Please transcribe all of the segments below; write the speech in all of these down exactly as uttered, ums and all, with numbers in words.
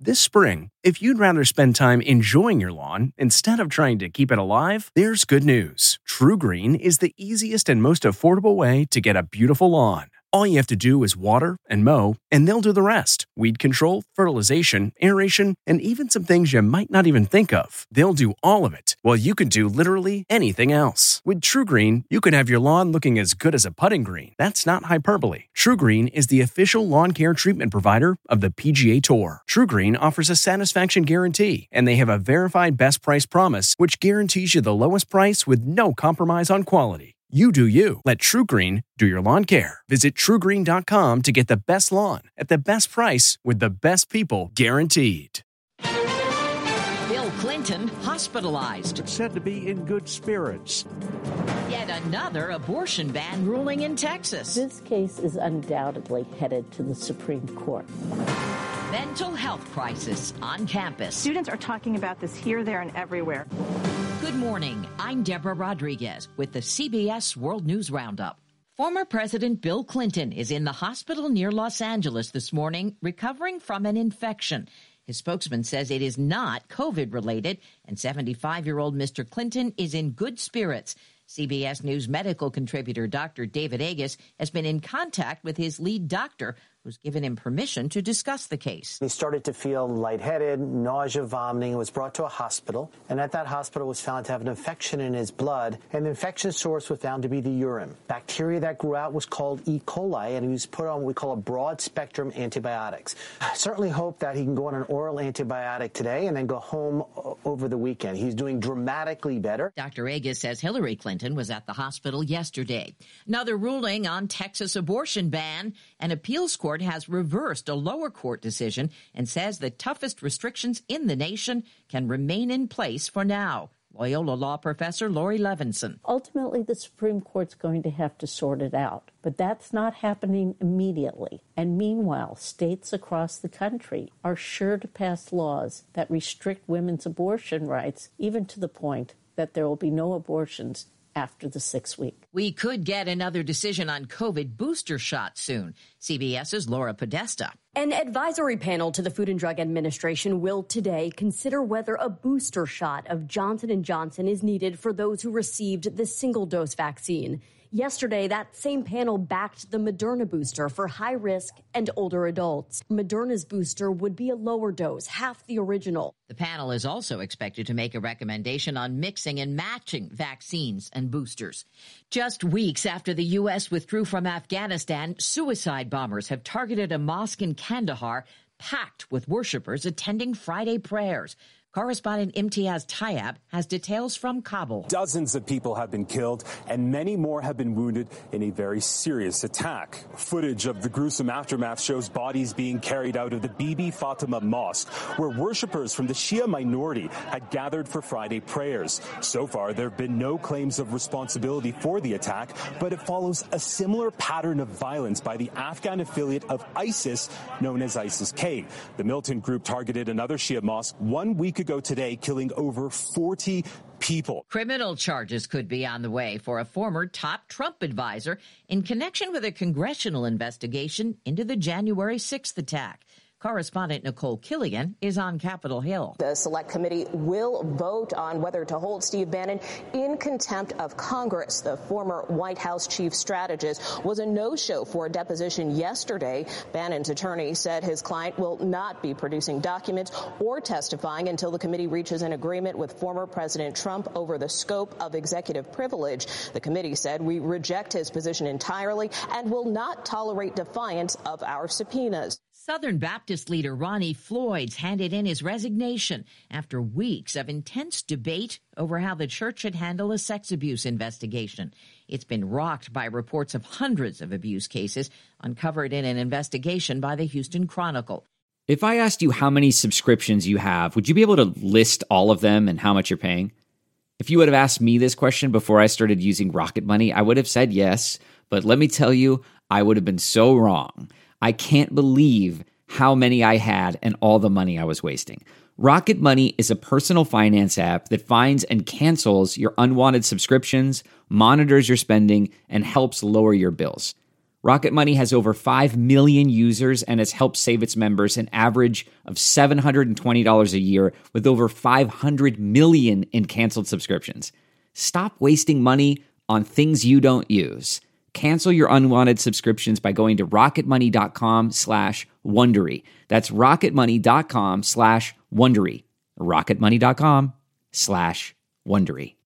This spring, if you'd rather spend time enjoying your lawn instead of trying to keep it alive, there's good news. TruGreen is the easiest and most affordable way to get a beautiful lawn. All you have to do is water and mow, and they'll do the rest. Weed control, fertilization, aeration, and even some things you might not even think of. They'll do all of it, while you can do literally anything else. With TruGreen, you can have your lawn looking as good as a putting green. That's not hyperbole. TruGreen is the official lawn care treatment provider of the P G A Tour. TruGreen offers a satisfaction guarantee, and they have a verified best price promise, which guarantees you the lowest price with no compromise on quality. You do you. Let TruGreen do your lawn care. Visit True Green dot com to get the best lawn at the best price with the best people guaranteed. Bill Clinton hospitalized. It's said to be in good spirits. Yet another abortion ban ruling in Texas. This case is undoubtedly headed to the Supreme Court. Mental health crisis on campus. Students are talking about this here, there, and everywhere. Good morning. I'm Deborah Rodriguez with the C B S World News Roundup. Former President Bill Clinton is in the hospital near Los Angeles this morning, recovering from an infection. His spokesman says it is not COVID-related, and seventy-five-year-old Mister Clinton is in good spirits. C B S News medical contributor Doctor David Agus has been in contact with his lead doctor, who's given him permission to discuss the case. He started to feel lightheaded, nausea, vomiting, and was brought to a hospital. And at that hospital was found to have an infection in his blood, and the infection source was found to be the urine. Bacteria that grew out was called E. coli, and he was put on what we call a broad-spectrum antibiotics. I certainly hope that he can go on an oral antibiotic today and then go home over the weekend. He's doing dramatically better. Doctor Agus says Hillary Clinton was at the hospital yesterday. Another ruling on Texas abortion ban. An appeals court has reversed a lower court decision and says the toughest restrictions in the nation can remain in place for now. Loyola law professor Lori Levinson. Ultimately, the Supreme Court's going to have to sort it out, but that's not happening immediately. And meanwhile, states across the country are sure to pass laws that restrict women's abortion rights, even to the point that there will be no abortions after the sixth week. We could get another decision on COVID booster shots soon. CBS's Laura Podesta. An advisory panel to the Food and Drug Administration will today consider whether a booster shot of Johnson and Johnson is needed for those who received the single-dose vaccine. Yesterday, that same panel backed the Moderna booster for high-risk and older adults. Moderna's booster would be a lower dose, half the original. The panel is also expected to make a recommendation on mixing and matching vaccines and boosters. Just weeks after the U S withdrew from Afghanistan, suicide bombers have targeted a mosque in Kandahar packed with worshipers attending Friday prayers. Correspondent Imtiaz Tayyab has details from Kabul. Dozens of people have been killed and many more have been wounded in a very serious attack. Footage of the gruesome aftermath shows bodies being carried out of the Bibi Fatima Mosque, where worshippers from the Shia minority had gathered for Friday prayers. So far, there have been no claims of responsibility for the attack, but it follows a similar pattern of violence by the Afghan affiliate of ISIS, known as ISIS-K. The militant group targeted another Shia mosque one week ago today, killing over forty people. Criminal charges could be on the way for a former top Trump advisor in connection with a congressional investigation into the January sixth attack. Correspondent Nicole Killian is on Capitol Hill. The Select Committee will vote on whether to hold Steve Bannon in contempt of Congress. The former White House chief strategist was a no-show for a deposition yesterday. Bannon's attorney said his client will not be producing documents or testifying until the committee reaches an agreement with former President Trump over the scope of executive privilege. The committee said, "We reject his position entirely and will not tolerate defiance of our subpoenas." Southern Baptist leader Ronnie Floyd's handed in his resignation after weeks of intense debate over how the church should handle a sex abuse investigation. It's been rocked by reports of hundreds of abuse cases uncovered in an investigation by the Houston Chronicle. If I asked you how many subscriptions you have, would you be able to list all of them and how much you're paying? If you would have asked me this question before I started using Rocket Money, I would have said yes, but let me tell you, I would have been so wrong. I can't believe how many I had and all the money I was wasting. Rocket Money is a personal finance app that finds and cancels your unwanted subscriptions, monitors your spending, and helps lower your bills. Rocket Money has over five million users and has helped save its members an average of seven hundred twenty dollars a year with over five hundred million in canceled subscriptions. Stop wasting money on things you don't use. Cancel your unwanted subscriptions by going to rocketmoney.com slash Wondery. That's rocketmoney.com slash Wondery. rocketmoney.com slash Wondery.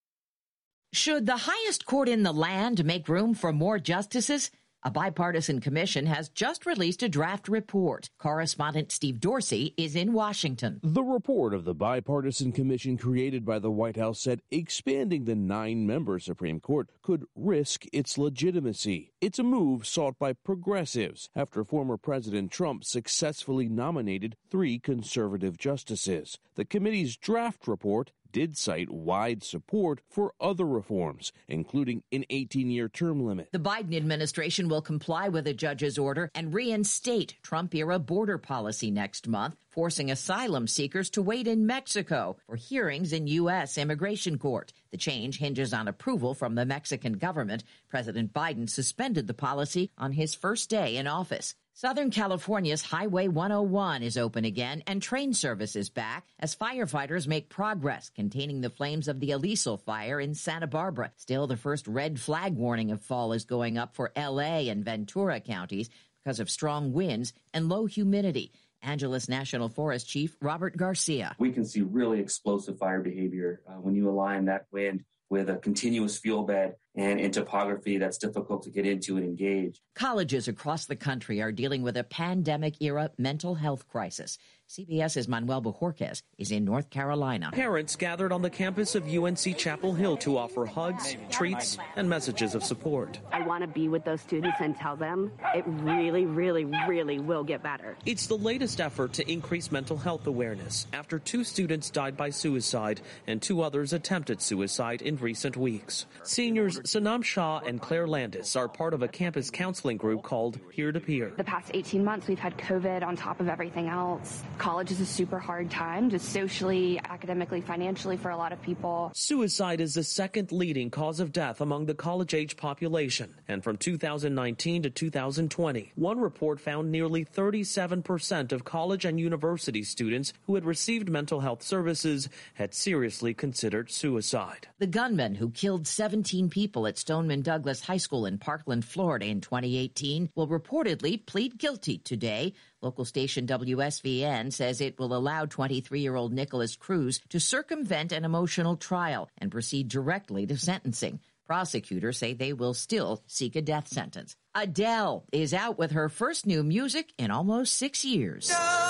Should the highest court in the land make room for more justices? A bipartisan commission has just released a draft report. Correspondent Steve Dorsey is in Washington. The report of the bipartisan commission created by the White House said expanding the nine-member Supreme Court could risk its legitimacy. It's a move sought by progressives after former President Trump successfully nominated three conservative justices. The committee's draft report did cite wide support for other reforms, including an eighteen-year term limit. The Biden administration will comply with a judge's order and reinstate Trump-era border policy next month, forcing asylum seekers to wait in Mexico for hearings in U S immigration court. The change hinges on approval from the Mexican government. President Biden suspended the policy on his first day in office. Southern California's Highway one oh one is open again, and train service is back as firefighters make progress containing the flames of the Aliso fire in Santa Barbara. Still, the first red flag warning of fall is going up for L A and Ventura counties because of strong winds and low humidity. Angeles National Forest Chief Robert Garcia. We can see really explosive fire behavior uh, when you align that wind with a continuous fuel bed and in topography that's difficult to get into and engage. Colleges across the country are dealing with a pandemic-era mental health crisis. CBS's Manuel Bojorquez is in North Carolina. Parents gathered on the campus of U N C Chapel Hill to offer hugs, treats, and messages of support. I want to be with those students and tell them it really, really, really will get better. It's the latest effort to increase mental health awareness after two students died by suicide and two others attempted suicide in recent weeks. Seniors Sanam Shah and Claire Landis are part of a campus counseling group called Peer to Peer. The past eighteen months, we've had COVID on top of everything else. College is a super hard time, just socially, academically, financially for a lot of people. Suicide is the second leading cause of death among the college-age population. And from two thousand nineteen to two thousand twenty, one report found nearly thirty-seven percent of college and university students who had received mental health services had seriously considered suicide. The gunman who killed seventeen people at Stoneman Douglas High School in Parkland, Florida in twenty eighteen will reportedly plead guilty today. Local station W S V N says it will allow twenty-three-year-old Nicholas Cruz to circumvent an emotional trial and proceed directly to sentencing. Prosecutors say they will still seek a death sentence. Adele is out with her first new music in almost six years.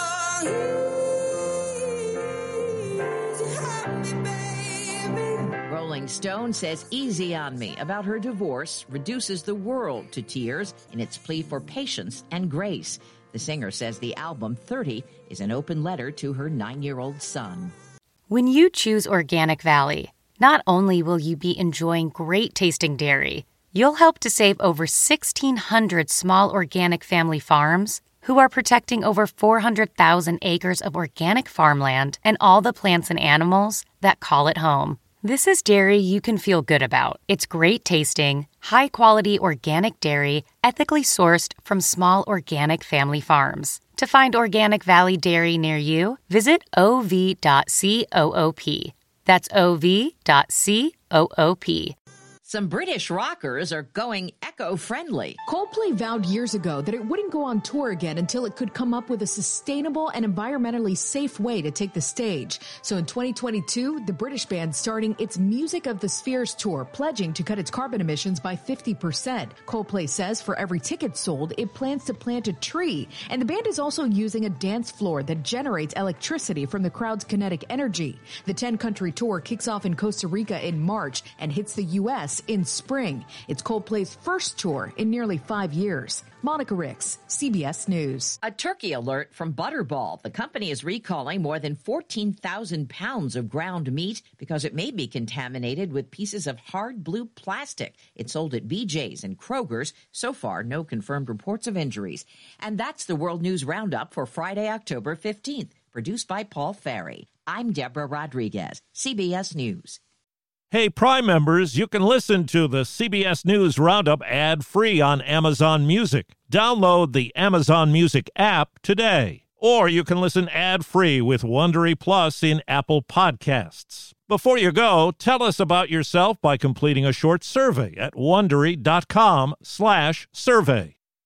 Rolling Stone says Easy on Me about her divorce reduces the world to tears in its plea for patience and grace. The singer says the album thirty is an open letter to her nine-year-old son. When you choose Organic Valley, not only will you be enjoying great-tasting dairy, you'll help to save over sixteen hundred small organic family farms who are protecting over four hundred thousand acres of organic farmland and all the plants and animals that call it home. This is dairy you can feel good about. It's great tasting, high-quality organic dairy, ethically sourced from small organic family farms. To find Organic Valley Dairy near you, visit o v dot coop. That's o v dot coop. Some British rockers are going eco-friendly. Coldplay vowed years ago that it wouldn't go on tour again until it could come up with a sustainable and environmentally safe way to take the stage. So in twenty twenty-two, the British band starting its Music of the Spheres tour, pledging to cut its carbon emissions by fifty percent. Coldplay says for every ticket sold, it plans to plant a tree. And the band is also using a dance floor that generates electricity from the crowd's kinetic energy. The ten-country tour kicks off in Costa Rica in March and hits the U S in spring. It's Coldplay's first tour in nearly five years. Monica Ricks, C B S News. A turkey alert from Butterball. The company is recalling more than fourteen thousand pounds of ground meat because it may be contaminated with pieces of hard blue plastic. It's sold at B J's and Kroger's. So far, no confirmed reports of injuries. And that's the World News Roundup for Friday, October fifteenth. Produced by Paul Ferry. I'm Deborah Rodriguez, C B S News. Hey, Prime members, you can listen to the C B S News Roundup ad-free on Amazon Music. Download the Amazon Music app today. Or you can listen ad-free with Wondery Plus in Apple Podcasts. Before you go, tell us about yourself by completing a short survey at Wondery dot com slash survey.